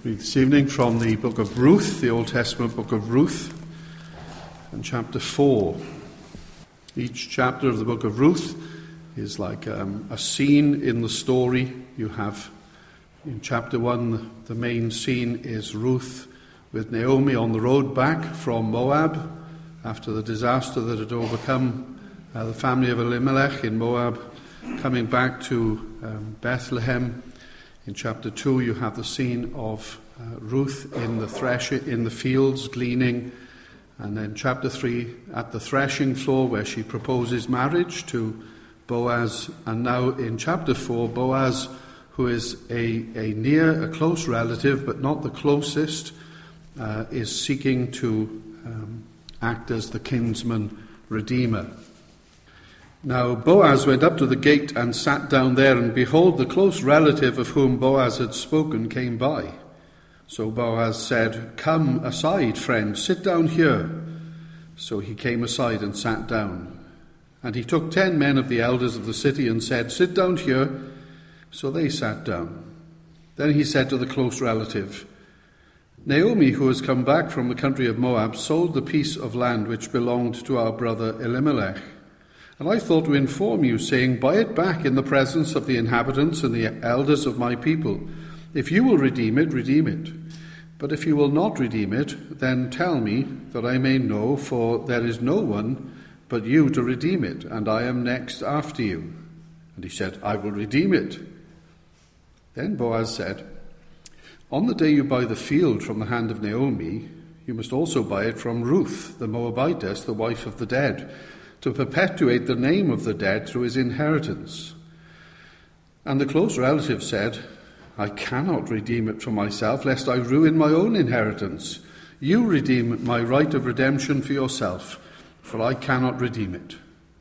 Read this evening from the book of Ruth, the Old Testament book of Ruth, and chapter 4. Each chapter of the book of Ruth is like a scene in the story. You have, in chapter 1, the main scene is Ruth with Naomi on the road back from Moab after the disaster that had overcome the family of Elimelech in Moab, coming back to Bethlehem. In chapter 2, you have the scene of Ruth in the fields gleaning, and then chapter 3 at the threshing floor where she proposes marriage to Boaz, and now in chapter 4, Boaz, who is a close relative but not the closest, is seeking to act as the kinsman redeemer. Now Boaz went up to the gate and sat down there, and behold, the close relative of whom Boaz had spoken came by. So Boaz said, "Come aside, friend, sit down here." So he came aside and sat down. And he took 10 men of the elders of the city and said, "Sit down here." So they sat down. Then he said to the close relative, "Naomi, who has come back from the country of Moab, sold the piece of land which belonged to our brother Elimelech. And I thought to inform you, saying, buy it back in the presence of the inhabitants and the elders of my people. If you will redeem it, redeem it. But if you will not redeem it, then tell me, that I may know, for there is no one but you to redeem it, and I am next after you." And he said, "I will redeem it." Then Boaz said, "On the day you buy the field from the hand of Naomi, you must also buy it from Ruth, the Moabitess, the wife of the dead, to perpetuate the name of the dead through his inheritance." And the close relative said, "I cannot redeem it for myself, lest I ruin my own inheritance. You redeem my right of redemption for yourself, for I cannot redeem it."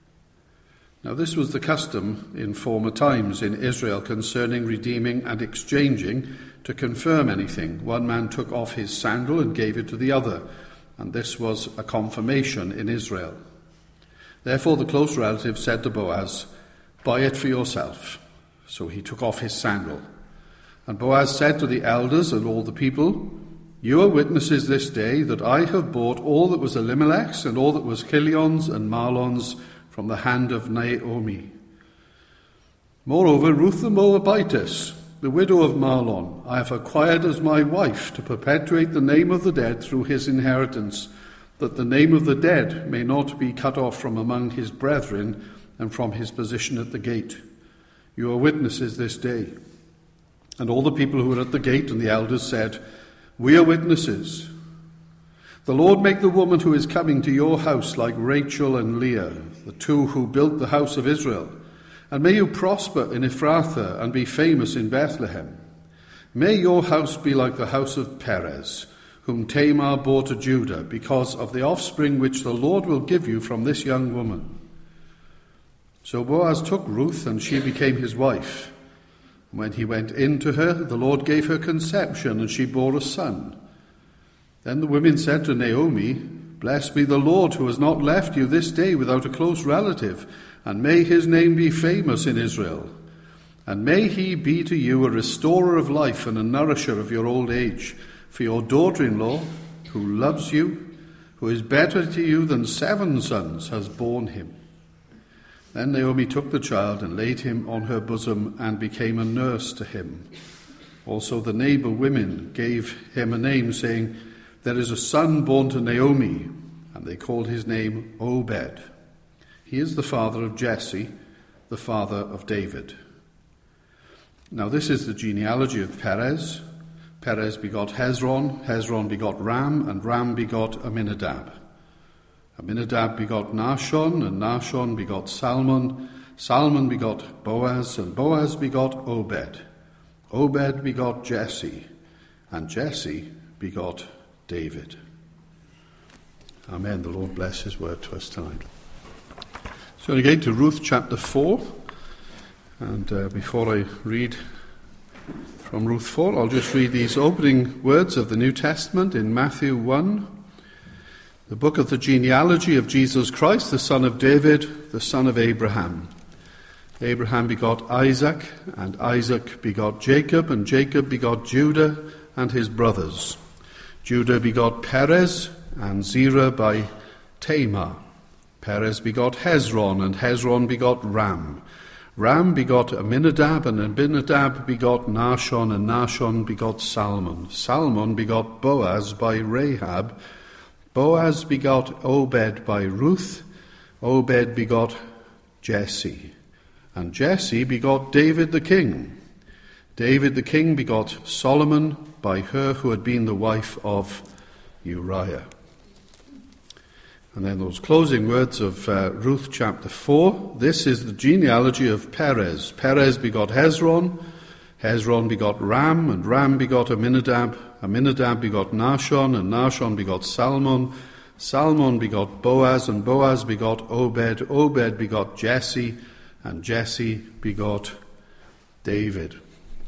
Now this was the custom in former times in Israel concerning redeeming and exchanging. To confirm anything, one man took off his sandal and gave it to the other, and this was a confirmation in Israel. Therefore the close relative said to Boaz, "Buy it for yourself." So he took off his sandal. And Boaz said to the elders and all the people, "You are witnesses this day that I have bought all that was Elimelech's and all that was Chilion's and Mahlon's from the hand of Naomi. Moreover, Ruth the Moabitess, the widow of Mahlon, I have acquired as my wife to perpetuate the name of the dead through his inheritance, that the name of the dead may not be cut off from among his brethren and from his position at the gate. You are witnesses this day." And all the people who were at the gate and the elders said, "We are witnesses. The Lord make the woman who is coming to your house like Rachel and Leah, the two who built the house of Israel. And may you prosper in Ephrathah and be famous in Bethlehem. May your house be like the house of Perez, whom Tamar bore to Judah, because of the offspring which the Lord will give you from this young woman." So Boaz took Ruth, and she became his wife. When he went in to her, the Lord gave her conception, and she bore a son. Then the women said to Naomi, "Blessed be the Lord, who has not left you this day without a close relative, and may his name be famous in Israel. And may he be to you a restorer of life and a nourisher of your old age. For your daughter-in-law, who loves you, who is better to you than 7 sons, has borne him." Then Naomi took the child and laid him on her bosom and became a nurse to him. Also the neighbor women gave him a name, saying, "There is a son born to Naomi," and they called his name Obed. He is the father of Jesse, the father of David. Now this is the genealogy of Perez. Perez begot Hezron, Hezron begot Ram, and Ram begot Amminadab. Amminadab begot Nahshon, and Nahshon begot Salmon. Salmon begot Boaz, and Boaz begot Obed. Obed begot Jesse, and Jesse begot David. Amen. The Lord bless his word to us tonight. So again to Ruth chapter 4, and before I read from Ruth 4, I'll just read these opening words of the New Testament in Matthew 1. The book of the genealogy of Jesus Christ, the son of David, the son of Abraham. Abraham begot Isaac, and Isaac begot Jacob, and Jacob begot Judah, and his brothers. Judah begot Perez, and Zerah by Tamar. Perez begot Hezron, and Hezron begot Ram. Ram begot Aminadab, and Aminadab begot Nahshon, and Nahshon begot Salmon. Salmon begot Boaz by Rahab. Boaz begot Obed by Ruth. Obed begot Jesse. And Jesse begot David the king. David the king begot Solomon by her who had been the wife of Uriah. And then those closing words of Ruth chapter 4. This is the genealogy of Perez. Perez begot Hezron. Hezron begot Ram, and Ram begot Aminadab. Aminadab begot Nahshon, and Nahshon begot Salmon. Salmon begot Boaz, and Boaz begot Obed. Obed begot Jesse, and Jesse begot David.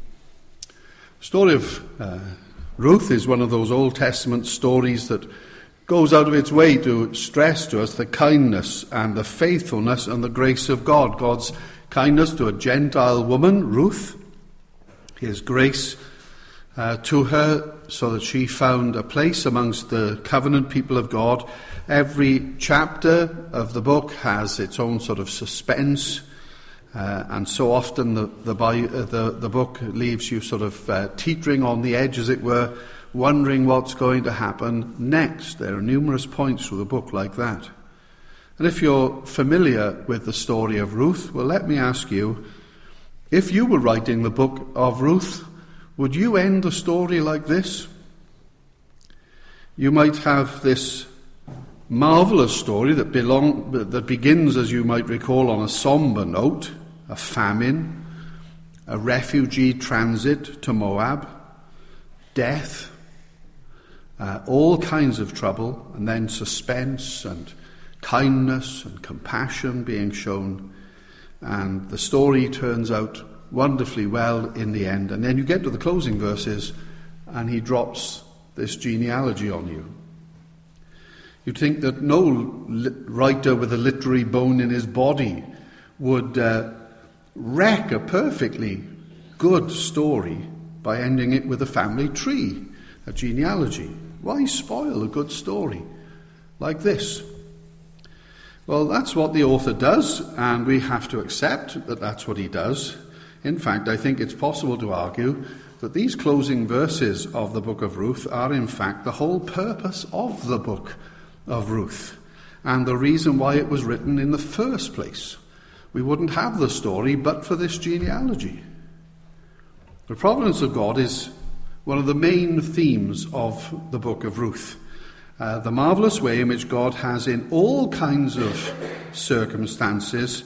The story of Ruth is one of those Old Testament stories that goes out of its way to stress to us the kindness and the faithfulness and the grace of God. God's kindness to a Gentile woman, Ruth, his grace to her so that she found a place amongst the covenant people of God. Every chapter of the book has its own sort of suspense, and so often the book leaves you sort of teetering on the edge, as it were, wondering what's going to happen next. There are numerous points through the book like that. And if you're familiar with the story of Ruth, well, let me ask you, if you were writing the book of Ruth, would you end the story like this? You might have this marvelous story that begins, as you might recall, on a somber note, a famine, a refugee transit to Moab, death, all kinds of trouble, and then suspense and kindness and compassion being shown. And the story turns out wonderfully well in the end. And then you get to the closing verses, and he drops this genealogy on you. You'd think that no writer with a literary bone in his body would wreck a perfectly good story by ending it with a family tree, a genealogy. Why spoil a good story like this? Well, that's what the author does, and we have to accept that that's what he does. In fact, I think it's possible to argue that these closing verses of the book of Ruth are in fact the whole purpose of the book of Ruth, and the reason why it was written in the first place. We wouldn't have the story but for this genealogy. The providence of God is one of the main themes of the book of Ruth. The marvelous way in which God has, in all kinds of circumstances,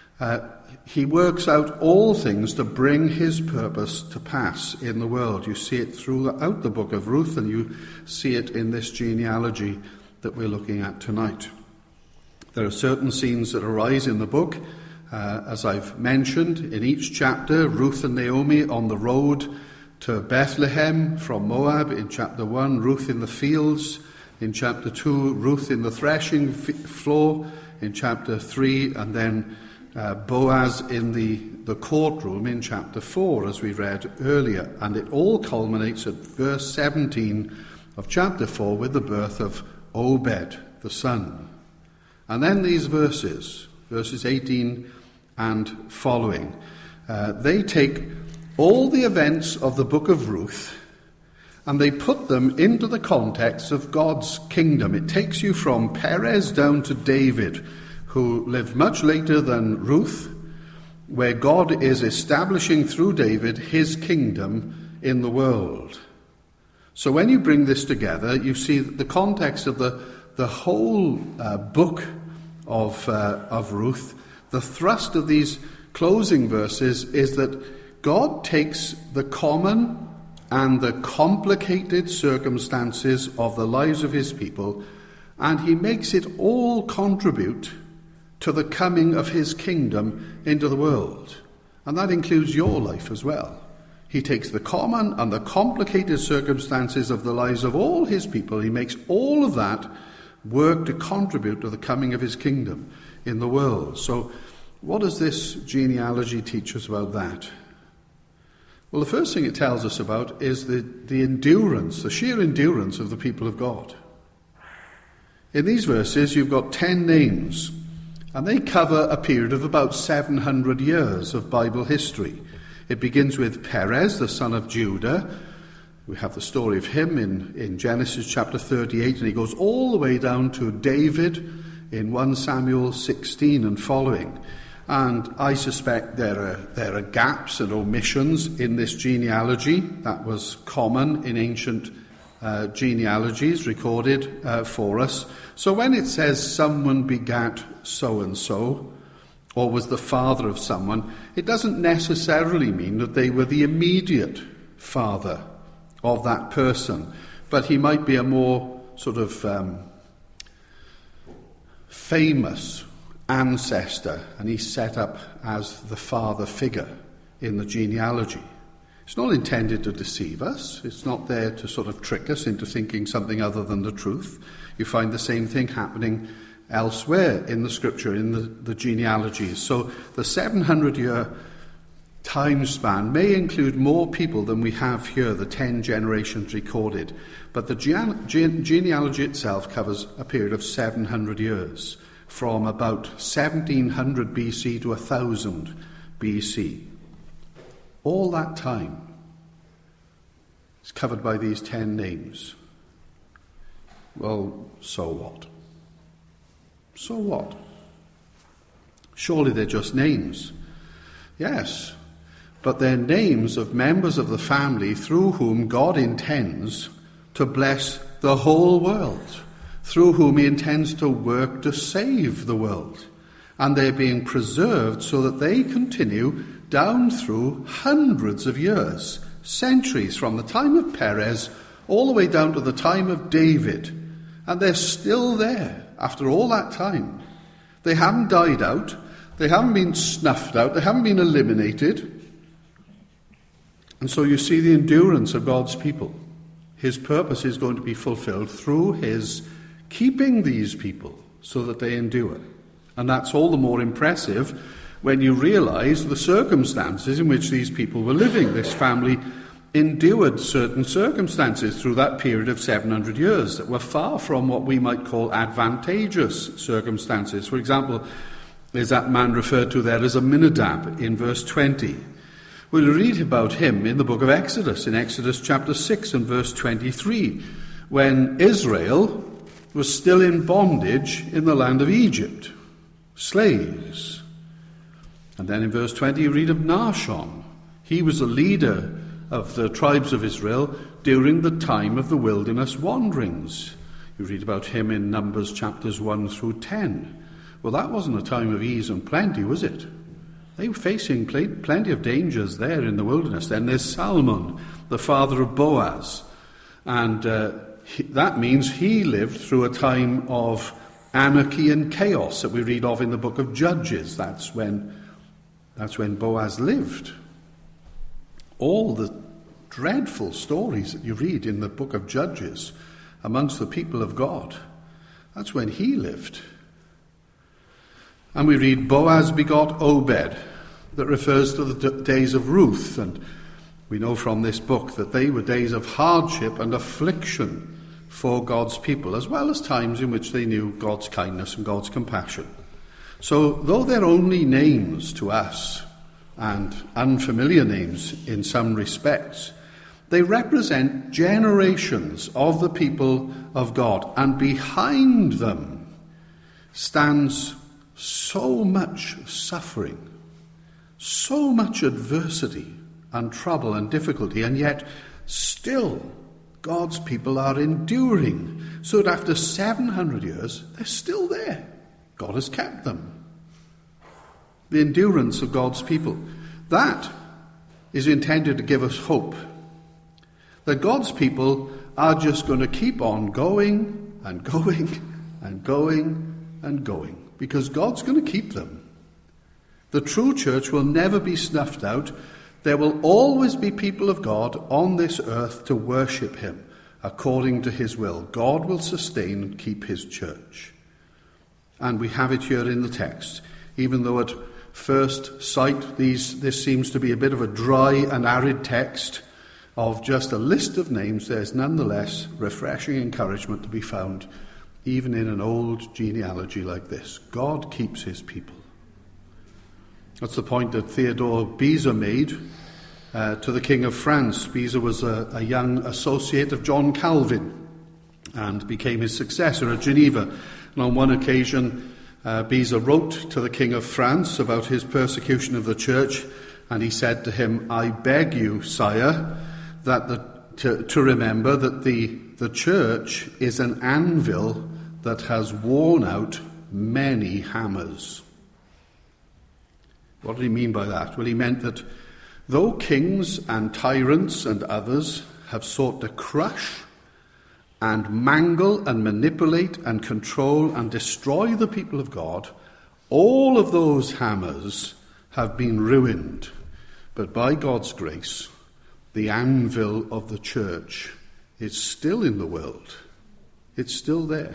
he works out all things to bring his purpose to pass in the world. You see it throughout the book of Ruth, and you see it in this genealogy that we're looking at tonight. There are certain scenes that arise in the book, as I've mentioned. In each chapter, Ruth and Naomi on the road to Bethlehem from Moab in chapter 1, Ruth in the fields in chapter 2, Ruth in the threshing floor in chapter 3, and then Boaz in the courtroom in chapter 4, as we read earlier. And it all culminates at verse 17 of chapter 4 with the birth of Obed, the son. And then these verses 18 and following, they take all the events of the book of Ruth and they put them into the context of God's kingdom. It takes you from Perez down to David, who lived much later than Ruth, where God is establishing through David his kingdom in the world. So when you bring this together, you see that the context of the whole book of Ruth, the thrust of these closing verses is that God takes the common and the complicated circumstances of the lives of his people, and he makes it all contribute to the coming of his kingdom into the world. And that includes your life as well. He takes the common and the complicated circumstances of the lives of all his people. He makes all of that work to contribute to the coming of his kingdom in the world. So what does this genealogy teach us about that? Well, the first thing it tells us about is the endurance, the sheer endurance of the people of God. In these verses, you've got 10 names, and they cover a period of about 700 years of Bible history. It begins with Perez, the son of Judah. We have the story of him in Genesis chapter 38, and he goes all the way down to David in 1 Samuel 16 and following. And I suspect there are gaps and omissions in this genealogy. That was common in ancient genealogies recorded for us. So when it says someone begat so-and-so, or was the father of someone, it doesn't necessarily mean that they were the immediate father of that person. But he might be a more sort of famous ancestor, and he's set up as the father figure in the genealogy. It's not intended to deceive us. It's not there to sort of trick us into thinking something other than the truth. You find the same thing happening elsewhere in the scripture, in the genealogies. So the 700-year time span may include more people than we have here, the 10 generations recorded. But the genealogy itself covers a period of 700 years, from about 1700 BC to 1000 BC. All that time is covered by these 10 names. Well, so what? So what? Surely they're just names. Yes, but they're names of members of the family through whom God intends to bless the whole world, through whom he intends to work to save the world. And they're being preserved so that they continue down through hundreds of years, centuries, from the time of Perez all the way down to the time of David. And they're still there after all that time. They haven't died out. They haven't been snuffed out. They haven't been eliminated. And so you see the endurance of God's people. His purpose is going to be fulfilled through his keeping these people so that they endure. And that's all the more impressive when you realize the circumstances in which these people were living. This family endured certain circumstances through that period of 700 years that were far from what we might call advantageous circumstances. For example, there's that man referred to there as Aminadab in verse 20. We'll read about him in the book of Exodus, in Exodus chapter 6 and verse 23, when Israel was still in bondage in the land of Egypt, slaves. And then in verse 20 you read of Nahshon. He was the leader of the tribes of Israel during the time of the wilderness wanderings. You read about him in Numbers chapters 1 through 10. Well, that wasn't a time of ease and plenty, was it? They were facing plenty of dangers there in the wilderness. Then there's Salmon, the father of Boaz. And that means he lived through a time of anarchy and chaos that we read of in the book of Judges. That's when Boaz lived. All the dreadful stories that you read in the book of Judges amongst the people of God, that's when he lived. And we read Boaz begot Obed. That refers to the days of Ruth. And we know from this book that they were days of hardship and affliction for God's people, as well as times in which they knew God's kindness and God's compassion. So though they're only names to us, and unfamiliar names in some respects, they represent generations of the people of God. And behind them stands so much suffering, so much adversity and trouble and difficulty, and yet still God's people are enduring, so that after 700 years, they're still there. God has kept them. The endurance of God's people. That is intended to give us hope. That God's people are just going to keep on going and going and going and going, because God's going to keep them. The true church will never be snuffed out. There will always be people of God on this earth to worship him according to his will. God will sustain and keep his church. And we have it here in the text, even though at first sight, this seems to be a bit of a dry and arid text of just a list of names. There's nonetheless refreshing encouragement to be found even in an old genealogy like this. God keeps his people. That's the point that Theodore Beza made to the King of France. Beza was a young associate of John Calvin and became his successor at Geneva. And on one occasion, Beza wrote to the King of France about his persecution of the church, and he said to him, "I beg you, sire, that to remember that the church is an anvil that has worn out many hammers." What did he mean by that? Well, he meant that though kings and tyrants and others have sought to crush and mangle and manipulate and control and destroy the people of God, all of those hammers have been ruined. But by God's grace, the anvil of the church is still in the world. It's still there.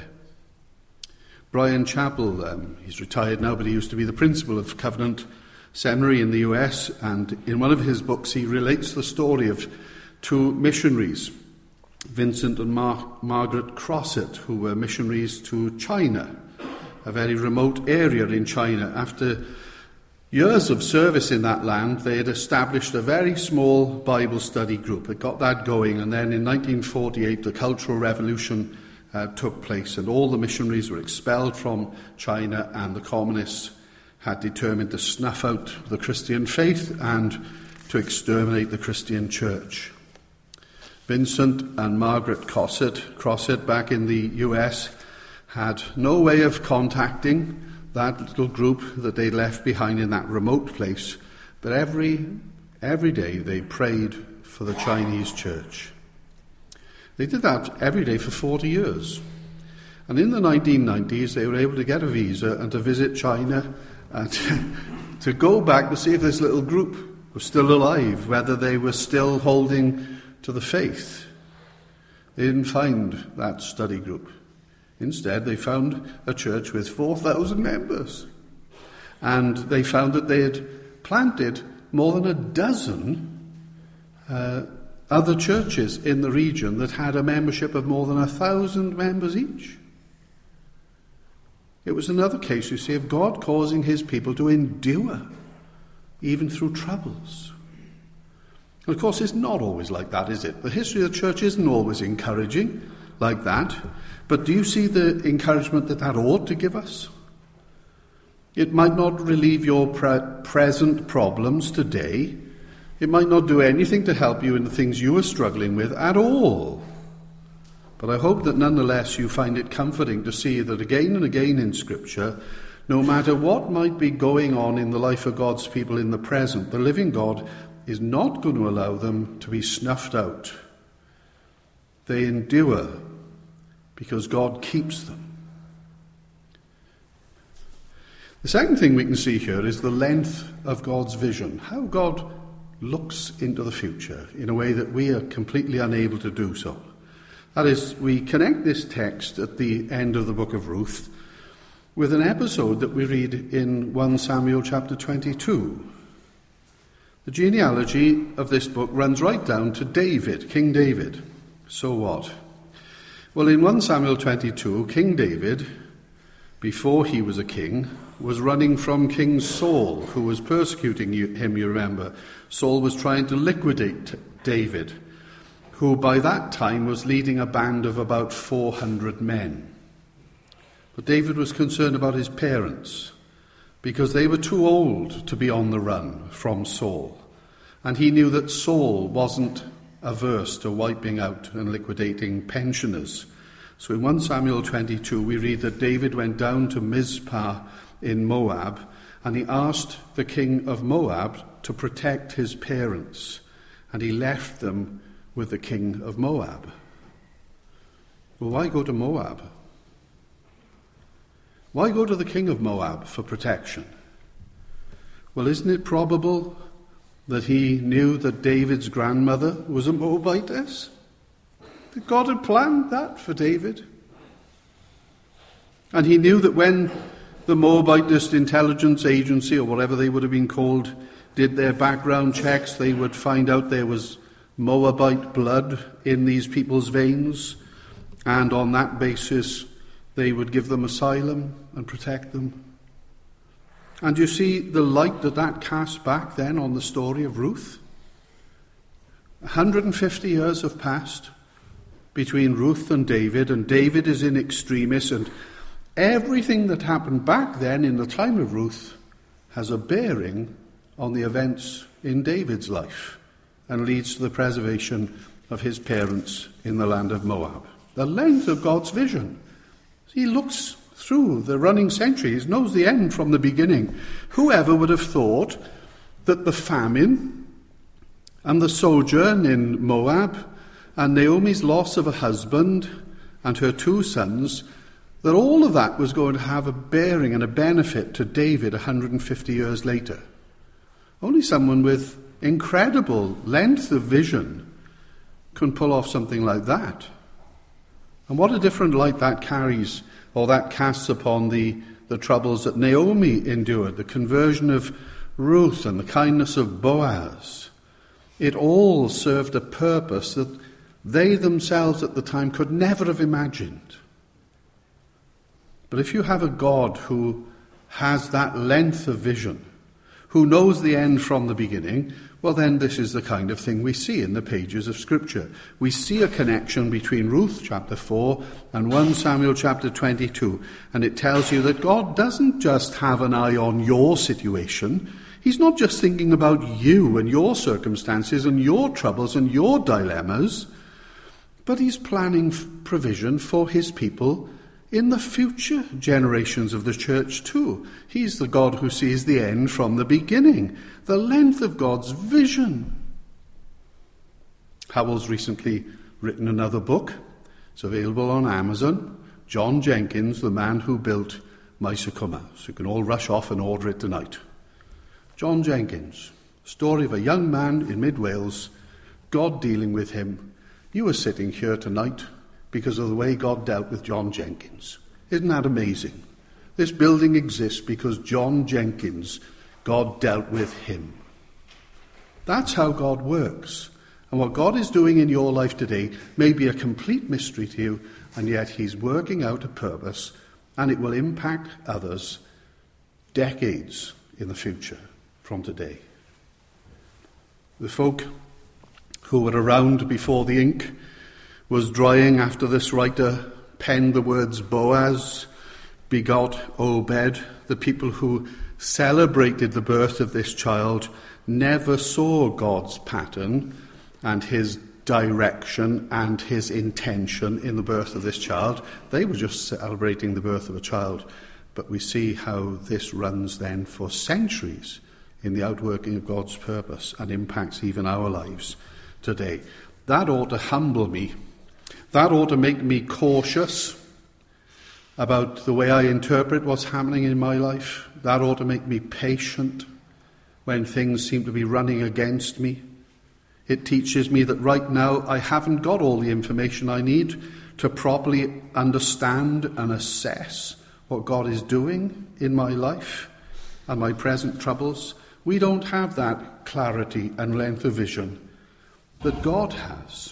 Brian Chappell, he's retired now, but he used to be the principal of Covenant Seminary in the US, and in one of his books he relates the story of two missionaries, Vincent and Margaret Crossett, who were missionaries to China, a very remote area in China. After years of service in that land, they had established a very small Bible study group. It got that going, and then in 1948 the Cultural Revolution took place, and all the missionaries were expelled from China, and the communists had determined to snuff out the Christian faith and to exterminate the Christian church. Vincent and Margaret Crossett back in the US had no way of contacting that little group that they left behind in that remote place, but every day they prayed for the Chinese church. They did that every day for 40 years. And in the 1990s they were able to get a visa and to visit China and to go back to see if this little group was still alive, whether they were still holding to the faith. They didn't find that study group. Instead, they found a church with 4,000 members. And they found that they had planted more than a dozen other churches in the region that had a membership of more than 1,000 members each. It was another case, you see, of God causing his people to endure, even through troubles. And of course, it's not always like that, is it? The history of the church isn't always encouraging like that. But do you see the encouragement that ought to give us? It might not relieve your present problems today. It might not do anything to help you in the things you are struggling with at all. But I hope that nonetheless you find it comforting to see that again and again in Scripture, no matter what might be going on in the life of God's people in the present, the living God is not going to allow them to be snuffed out. They endure because God keeps them. The second thing we can see here is the length of God's vision, how God looks into the future in a way that we are completely unable to do so. That is, we connect this text at the end of the book of Ruth with an episode that we read in 1 Samuel chapter 22. The genealogy of this book runs right down to David, King David. So what? Well, in 1 Samuel 22, King David, before he was a king, was running from King Saul, who was persecuting him, you remember. Saul was trying to liquidate David, who by that time was leading a band of about 400 men. But David was concerned about his parents, because they were too old to be on the run from Saul. And he knew that Saul wasn't averse to wiping out and liquidating pensioners. So in 1 Samuel 22 we read that David went down to Mizpah in Moab, and he asked the king of Moab to protect his parents, and he left them with the king of Moab. Well, why go to Moab? Why go to the king of Moab for protection? Well, isn't it probable that he knew that David's grandmother was a Moabitess? That God had planned that for David. And he knew that when the Moabitist intelligence agency, or whatever they would have been called, did their background checks, they would find out there was Moabite blood in these people's veins, and on that basis they would give them asylum and protect them. And you see the light that casts back then on the story of Ruth. 150 years have passed between Ruth and David is in extremis, and everything that happened back then in the time of Ruth has a bearing on the events in David's life and leads to the preservation of his parents in the land of Moab. The length of God's vision. He looks through the running centuries, knows the end from the beginning. Whoever would have thought that the famine and the sojourn in Moab and Naomi's loss of a husband and her 2 sons, that all of that was going to have a bearing and a benefit to David 150 years later. Only someone with incredible length of vision can pull off something like that. And what a different light that carries, or that casts upon the troubles that Naomi endured, the conversion of Ruth and the kindness of Boaz. It all served a purpose that they themselves at the time could never have imagined. But if you have a God who has that length of vision, who knows the end from the beginning, well then this is the kind of thing we see in the pages of Scripture. We see a connection between Ruth chapter 4 and 1 Samuel chapter 22, and it tells you that God doesn't just have an eye on your situation. He's not just thinking about you and your circumstances and your troubles and your dilemmas, but he's planning provision for his people in the future generations of the church too. He's the God who sees the end from the beginning, the length of God's vision. Howell's recently written another book. It's available on Amazon. John Jenkins, the man who built Maisakuma. So you can all rush off and order it tonight. John Jenkins, story of a young man in mid-Wales, God dealing with him. You are sitting here tonight because of the way God dealt with John Jenkins. Isn't that amazing? This building exists because John Jenkins, God dealt with him. That's how God works. And what God is doing in your life today may be a complete mystery to you, and yet he's working out a purpose, and it will impact others decades in the future from today. The folk who were around before the ink was drying after this writer penned the words Boaz begot Obed. The people who celebrated the birth of this child never saw God's pattern and his direction and his intention in the birth of this child. They were just celebrating the birth of a child. But we see how this runs then for centuries in the outworking of God's purpose and impacts even our lives today. That ought to humble me. That ought to make me cautious about the way I interpret what's happening in my life. That ought to make me patient when things seem to be running against me. It teaches me that right now I haven't got all the information I need to properly understand and assess what God is doing in my life and my present troubles. We don't have that clarity and length of vision that God has.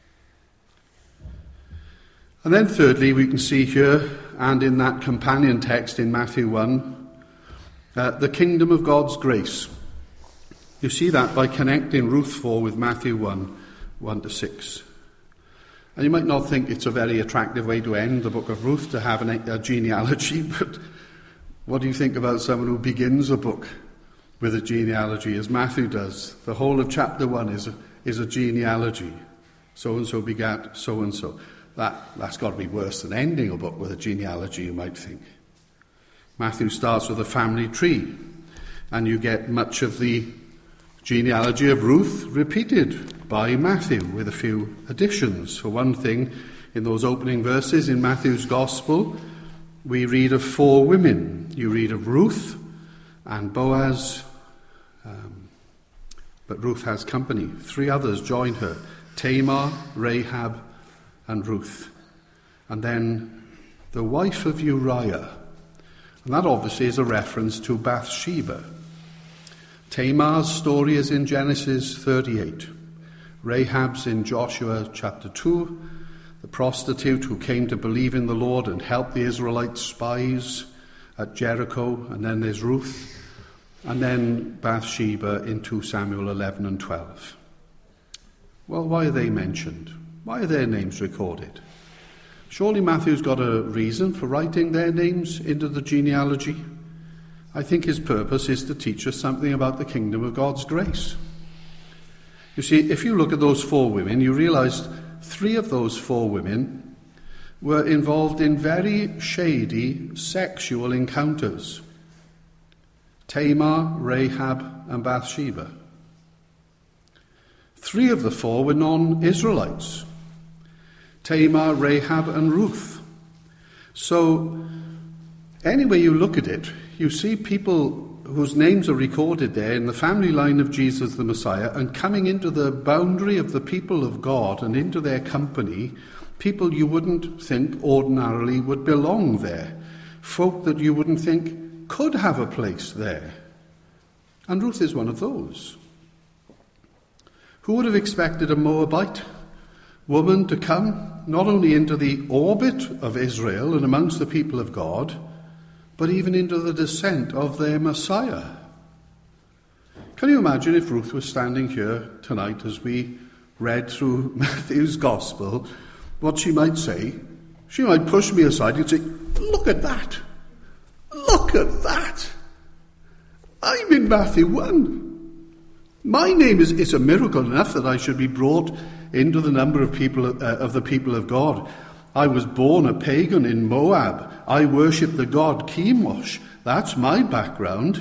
And then thirdly, we can see here, and in that companion text in Matthew 1, the kingdom of God's grace. You see that by connecting Ruth 4 with Matthew 1, 1-6. And you might not think it's a very attractive way to end the book of Ruth, to have a genealogy, but what do you think about someone who begins a book with a genealogy, as Matthew does? The whole of chapter 1 is a genealogy. So-and-so begat so-and-so. That's got to be worse than ending a book with a genealogy, you might think. Matthew starts with a family tree, and you get much of the genealogy of Ruth repeated by Matthew with a few additions. For one thing, in those opening verses in Matthew's Gospel, we read of 4 women. You read of Ruth and Boaz, but Ruth has company. 3 others join her: Tamar, Rahab, and Ruth. And then the wife of Uriah. And that obviously is a reference to Bathsheba. Tamar's story is in Genesis 38. Rahab's in Joshua chapter 2. The prostitute who came to believe in the Lord and help the Israelite spies at Jericho. And then there's Ruth. And then Bathsheba in 2 Samuel 11 and 12. Well, why are they mentioned? Why are their names recorded? Surely Matthew's got a reason for writing their names into the genealogy. I think his purpose is to teach us something about the kingdom of God's grace. You see, if you look at those 4 women, you realize 3 of those 4 women were involved in very shady sexual encounters. Tamar, Rahab, and Bathsheba. 3 of the 4 were non-Israelites. Tamar, Rahab, and Ruth. So, any way you look at it, you see people whose names are recorded there in the family line of Jesus the Messiah, and coming into the boundary of the people of God and into their company, people you wouldn't think ordinarily would belong there. Folk that you wouldn't think could have a place there. And Ruth is one of those. Who would have expected a Moabite woman to come not only into the orbit of Israel and amongst the people of God, but even into the descent of their Messiah? Can you imagine if Ruth was standing here tonight as we read through Matthew's Gospel, what she might say? She might push me aside and say, "Look at that! Look at that! I'm in Matthew 1. My name is a miracle enough that I should be brought into the number of people of the people of God. I was born a pagan in Moab. I worship the god Chemosh. That's my background."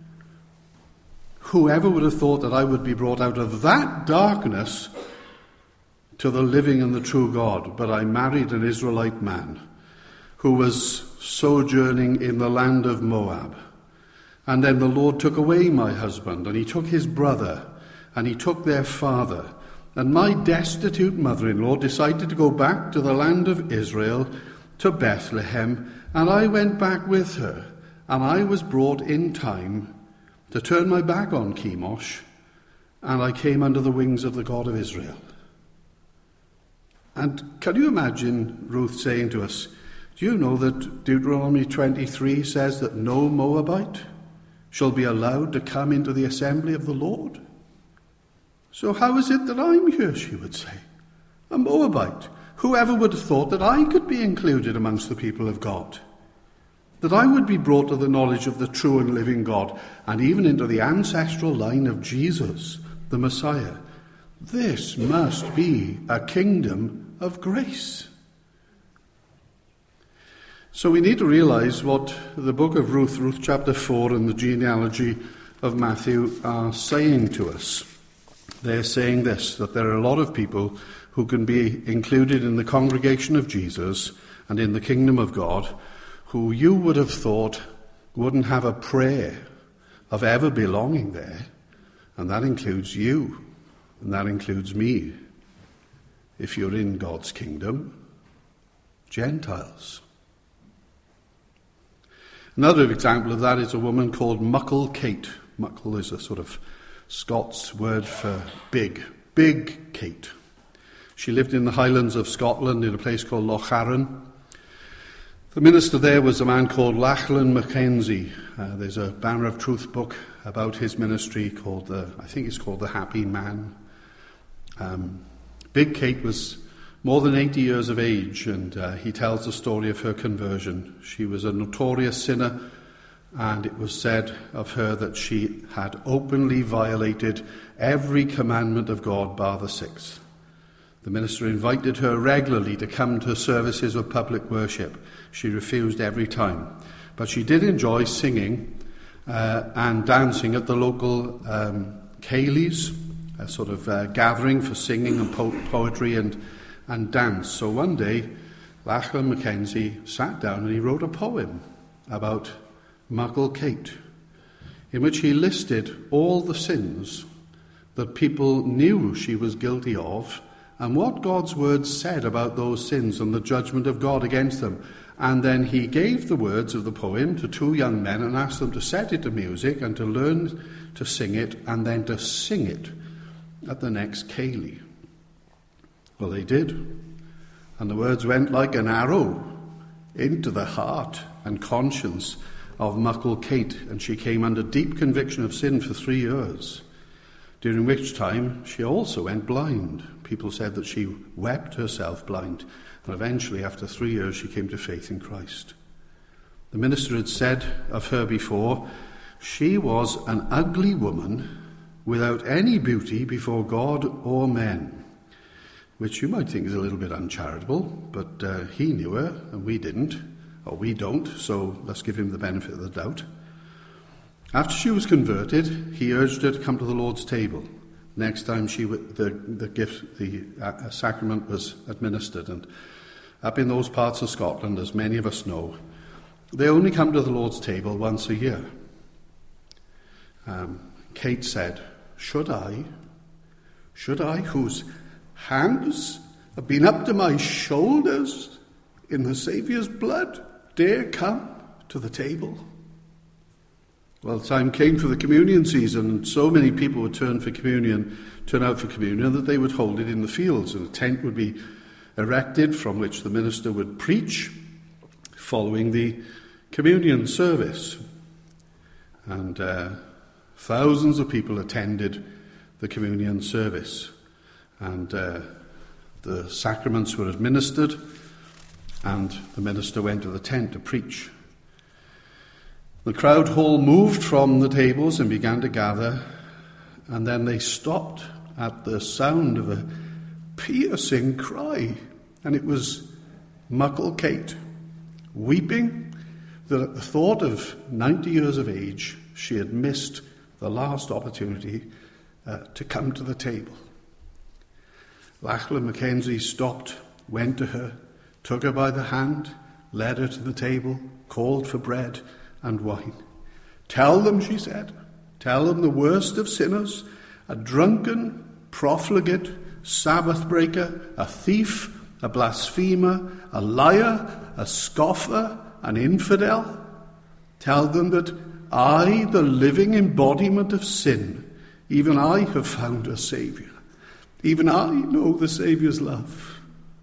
Whoever would have thought that I would be brought out of that darkness to the living and the true God? But I married an Israelite man who was sojourning in the land of Moab. And then the Lord took away my husband, and he took his brother, and he took their father. And my destitute mother-in-law decided to go back to the land of Israel, to Bethlehem, and I went back with her. And I was brought in time to turn my back on Chemosh, and I came under the wings of the God of Israel. And can you imagine Ruth saying to us, do you know that Deuteronomy 23 says that no Moabite shall be allowed to come into the assembly of the Lord? So how is it that I'm here, she would say, a Moabite? Whoever would have thought that I could be included amongst the people of God? That I would be brought to the knowledge of the true and living God, and even into the ancestral line of Jesus, the Messiah. This must be a kingdom of grace. So we need to realize what the book of Ruth chapter 4 and the genealogy of Matthew are saying to us. They're saying this, that there are a lot of people who can be included in the congregation of Jesus and in the kingdom of God, who you would have thought wouldn't have a prayer of ever belonging there. And that includes you, and that includes me, if you're in God's kingdom. Gentiles. Another example of that is a woman called Muckle Kate. Muckle is a sort of Scots word for big. Big Kate. She lived in the Highlands of Scotland in a place called Loch Arran. The minister there was a man called Lachlan Mackenzie. There's a Banner of Truth book about his ministry called, I think it's called The Happy Man. Big Kate was more than 80 years of age, and he tells the story of her conversion. She was a notorious sinner, and it was said of her that she had openly violated every commandment of God bar the sixth. The minister invited her regularly to come to services of public worship. She refused every time. But she did enjoy singing and dancing at the local Cayleys, a sort of gathering for singing and poetry and dance. So one day, Lachlan Mackenzie sat down and he wrote a poem about Muckle Kate, in which he listed all the sins that people knew she was guilty of and what God's word said about those sins and the judgment of God against them. And then he gave the words of the poem to two young men and asked them to set it to music and to learn to sing it, and then to sing it at the next Ceilidh. Well, they did. And the words went like an arrow into the heart and conscience of Muckle Kate, and she came under deep conviction of sin for 3 years, during which time she also went blind. People said that she wept herself blind, and eventually, after 3 years, she came to faith in Christ. The minister had said of her before, she was an ugly woman without any beauty before God or men, which you might think is a little bit uncharitable, but he knew her and we didn't, or we don't, so let's give him the benefit of the doubt. After she was converted, he urged her to come to the Lord's table next time the sacrament was administered. And up in those parts of Scotland, as many of us know, they only come to the Lord's table once a year. Kate said, Should I, whose hands have been up to my shoulders in the Saviour's blood, dare come to the table? Well, the time came for the communion season, and so many people would turn out for communion, that they would hold it in the fields, and a tent would be erected from which the minister would preach following the communion service. And thousands of people attended the communion service, and the sacraments were administered, and the minister went to the tent to preach. The crowd all moved from the tables and began to gather, and then they stopped at the sound of a piercing cry, and it was Muckle Kate, weeping that at the thought of 90 years of age, she had missed the last opportunity to come to the table. Lachlan Mackenzie stopped, went to her, took her by the hand, led her to the table, called for bread and wine. Tell them, she said, tell them the worst of sinners, a drunken, profligate, Sabbath breaker, a thief, a blasphemer, a liar, a scoffer, an infidel. Tell them that I, the living embodiment of sin, even I have found a Saviour. Even I know the Saviour's love.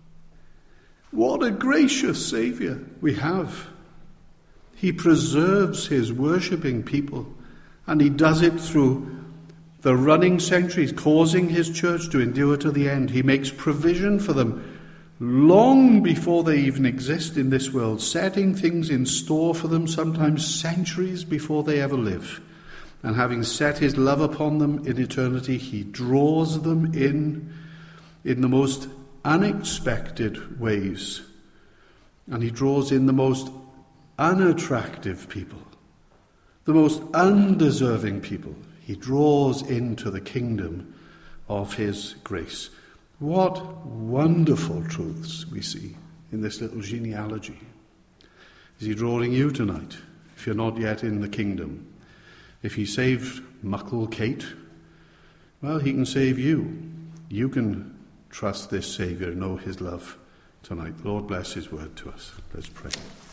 What a gracious Saviour we have. He preserves his worshipping people, and he does it through the running centuries, causing his church to endure to the end. He makes provision for them long before they even exist in this world, setting things in store for them sometimes centuries before they ever live. And having set his love upon them in eternity, he draws them in the most unexpected ways. And he draws in the most unattractive people, the most undeserving people. He draws into the kingdom of his grace. What wonderful truths we see in this little genealogy. Is he drawing you tonight, if you're not yet in the kingdom? If he saved Muckle Kate, well, he can save you. You can trust this Saviour, know his love tonight. The Lord bless his word to us. Let's pray.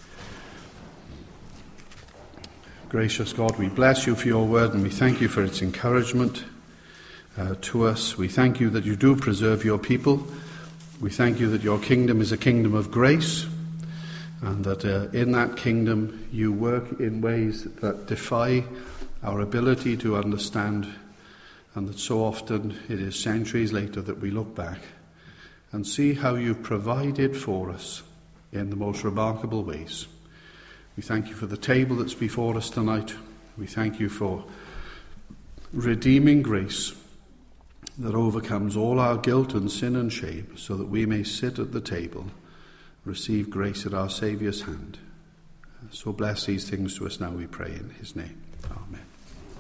Gracious God, we bless you for your word, and we thank you for its encouragement to us. We thank you that you do preserve your people. We thank you that your kingdom is a kingdom of grace, and that in that kingdom you work in ways that defy our ability to understand, and that so often it is centuries later that we look back and see how you've provided for us in the most remarkable ways. We thank you for the table that's before us tonight. We thank you for redeeming grace that overcomes all our guilt and sin and shame, so that we may sit at the table, receive grace at our Saviour's hand. So bless these things to us now, we pray in his name. Amen.